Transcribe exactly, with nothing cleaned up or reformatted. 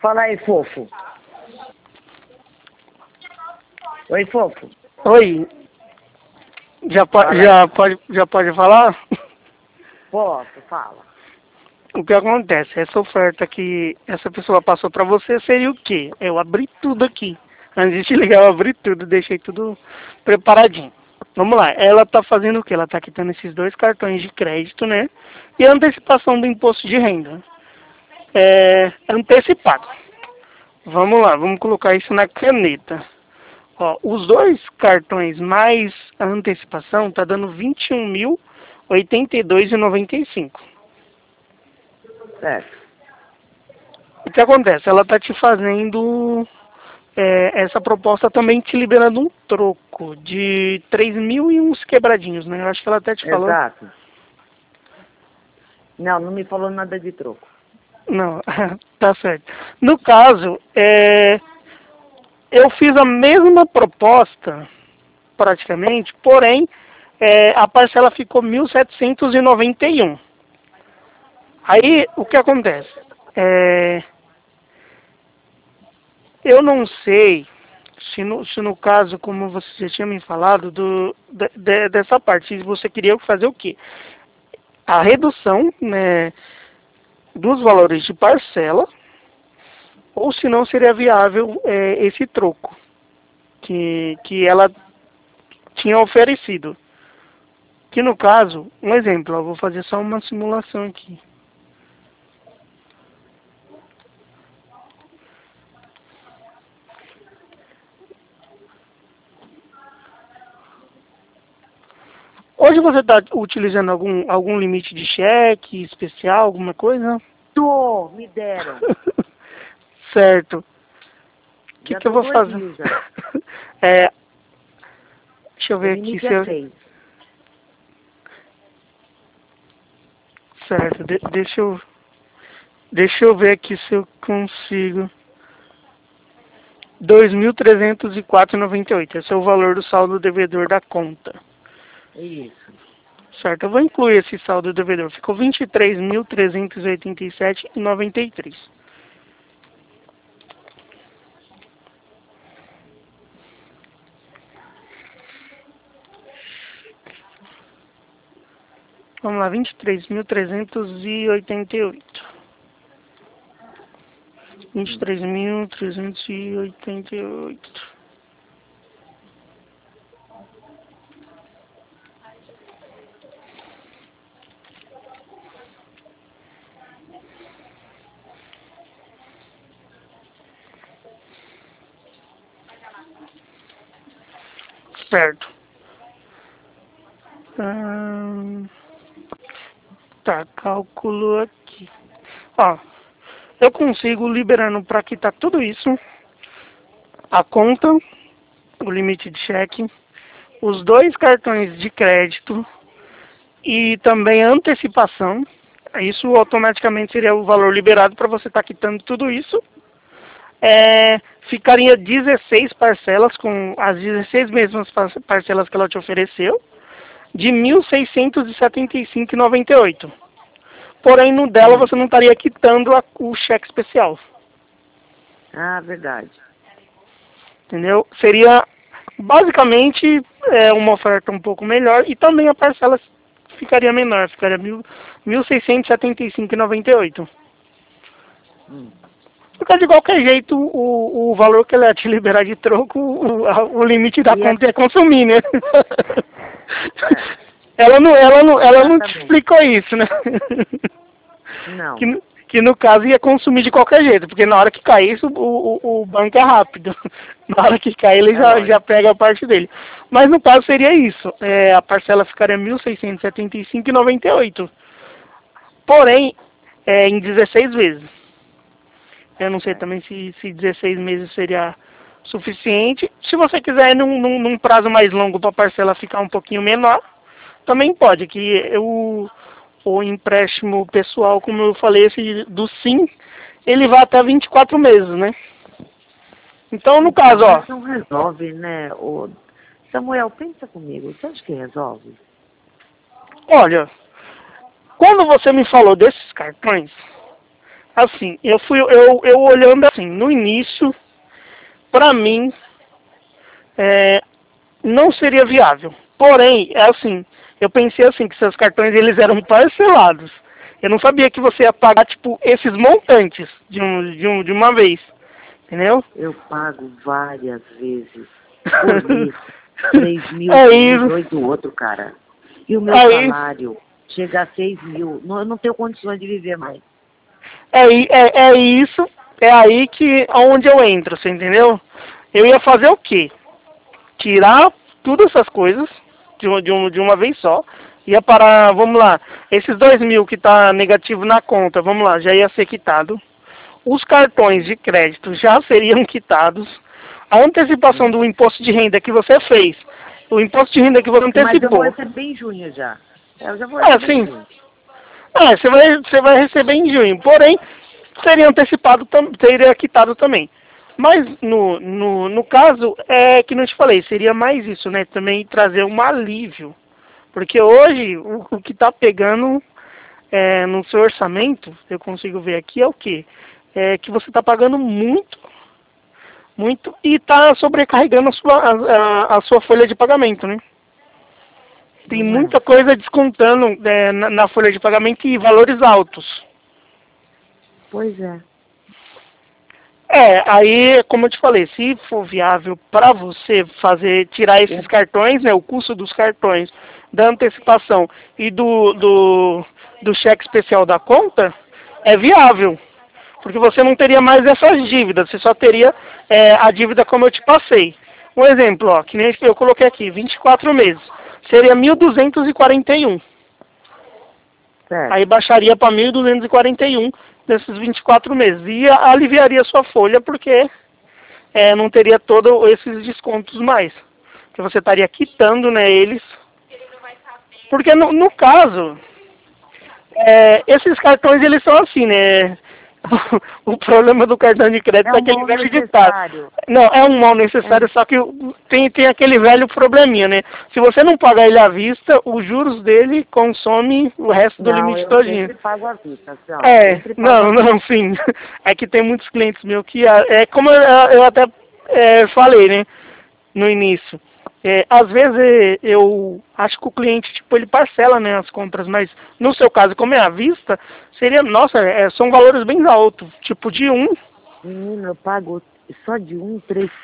Fala aí, fofo. Oi, fofo. Oi. Já, po Fala. já, pode, já pode falar? Posso, fala. O que acontece? Essa oferta que essa pessoa passou pra você seria o quê? Eu abri tudo aqui. Antes de te ligar, eu abri tudo, deixei tudo preparadinho. Vamos lá. Ela tá fazendo o quê? Ela tá quitando esses dois cartões de crédito, né? E a antecipação do imposto de renda. É antecipado. Vamos lá, vamos colocar isso na caneta. Ó, os dois cartões mais a antecipação tá dando vinte e um mil, oitenta e dois e noventa e cinco. Certo. O que acontece? Ela tá te fazendo é, essa proposta também te liberando um troco de três mil e uns quebradinhos, né? Eu acho que ela até te falou. Exato. Não, não me falou nada de troco. Não, tá certo. No caso, é, eu fiz a mesma proposta, praticamente, porém, é, a parcela ficou mil setecentos e noventa e um. Aí, o que acontece? É, eu não sei se no, se no caso, como você já tinha me falado, do, de, de, dessa parte, se você queria fazer o quê? A redução, né, dos valores de parcela, ou se não seria viável é, esse troco que, que ela tinha oferecido. Que no caso, um exemplo, eu vou fazer só uma simulação aqui. Hoje você está utilizando algum, algum limite de cheque especial, alguma coisa? Tô, me deram. Certo. O que, Já que eu tô vou dois fazer? mil já. É, deixa eu O ver aqui limite se é eu... seis. Certo, de, deixa eu... Deixa eu ver aqui se eu consigo. dois mil trezentos e quatro reais e noventa e oito. Esse é o valor do saldo devedor da conta. Isso. Certo, eu vou incluir esse saldo devedor. Ficou vinte e três mil trezentos e oitenta e sete reais e noventa e três. Vamos lá, vinte e três mil trezentos e oitenta e oito. vinte e três mil trezentos e oitenta e oito. Certo. Hum, tá, cálculo aqui. Ó, eu consigo liberando para quitar tudo isso, a conta, o limite de cheque, os dois cartões de crédito e também a antecipação. Isso automaticamente seria o valor liberado para você estar tá quitando tudo isso. É, ficaria dezesseis parcelas, com as dezesseis mesmas parcelas que ela te ofereceu, de mil seiscentos e setenta e cinco reais e noventa e oito. Porém, no dela Hum. você não estaria quitando a, o cheque especial. Ah, verdade. Entendeu? Seria basicamente é, uma oferta um pouco melhor e também a parcela ficaria menor, ficaria mil seiscentos e setenta e cinco reais e noventa e oito. Hum. Porque de qualquer jeito o, o valor que ela ia te liberar de troco, o, a, o limite da E é- conta é consumir, né? É, Ela não, ela não, ela não te exatamente. explicou isso, né? Que, Não. no- que no caso ia consumir de qualquer jeito, porque na hora que cair isso, o, o, o banco é rápido. Na hora que cair ele É já, já lógico. pega a parte dele. Mas no caso seria isso. É, a parcela ficaria mil seiscentos e setenta e cinco reais e noventa e oito. Porém, é, em dezesseis vezes. Eu não sei Certo. também se, se dezesseis meses seria suficiente. Se você quiser ir num, num, num prazo mais longo para a parcela ficar um pouquinho menor, também pode, que eu, o empréstimo pessoal, como eu falei, esse do Sim, ele vai até vinte e quatro meses, né? Então, no Então, caso, ó, mas não resolve, né? O... Samuel, pensa comigo. Você acha que resolve? olha, quando você me falou desses cartões, assim, eu fui, eu, eu olhando assim, no início, pra mim, é, não seria viável. Porém, é assim, eu pensei assim, que seus cartões eles eram parcelados. Eu não sabia que você ia pagar, tipo, esses montantes de, um, de, um, de uma vez. Entendeu? Eu pago várias vezes por mês. três mil É de um e isso. dois do outro, cara. E o meu É salário chega a seis mil. Não, eu não tenho condições de viver mais. É, i- é, é isso, é aí que onde eu entro, você entendeu? Eu ia fazer o quê? Tirar todas essas coisas de, uma- de, um, de uma vez só. Ia parar, vamos lá, esses dois mil que tá negativo na conta, vamos lá, já ia ser quitado. Os cartões de crédito já seriam quitados. A antecipação do imposto de renda que você fez, o imposto de renda que você Mas eu vou antecipou. receber em junho já. É, eu já vou É, receber em sim. junho. É, você vai, você vai receber em junho. Porém, seria antecipado, tam- seria quitado também. Mas no, no, no caso, é que não te falei, seria mais isso, né? Também trazer um alívio. Porque hoje, o, o que está pegando é, no seu orçamento, eu consigo ver aqui, é o quê? É que você está pagando muito, muito, e está sobrecarregando a sua, a, a, a sua folha de pagamento, né? Tem Não é? muita coisa descontando é, na, na folha de pagamento e valores altos. Pois é. É, aí, como eu te falei, se for viável para você fazer, tirar esses cartões, né, o custo dos cartões, da antecipação e do, do, do cheque especial da conta, é viável. Porque você não teria mais essas dívidas, você só teria é, a dívida como eu te passei. Um exemplo, ó, que nem eu coloquei aqui, vinte e quatro meses, seria mil duzentos e quarenta e um. Certo. Aí baixaria para mil duzentos e quarenta e um desses vinte e quatro meses. E aliviaria a sua folha porque é, não teria todos esses descontos mais. Porque você estaria quitando, né, eles. Porque no, no caso, é, esses cartões eles são assim, né? O problema do cartão de crédito É é um aquele mal velho ditado. necessário. Não, é um mal necessário, É. só que o- tem, tem aquele velho probleminha, né? Se você não pagar ele à vista, os juros dele consome o resto do Não, limite eu todinho. sempre pago à vista, assim, ó. É, Sempre pago à não, vista. não, sim. É que tem muitos clientes meus que, ah, é como eu, eu até é, falei, né, no início. É, às vezes é, eu acho que o cliente, tipo, ele parcela, né, as compras, mas no seu caso, como é à vista, seria, nossa, é, são valores bem altos, tipo de um. Menino, eu pago só de um, três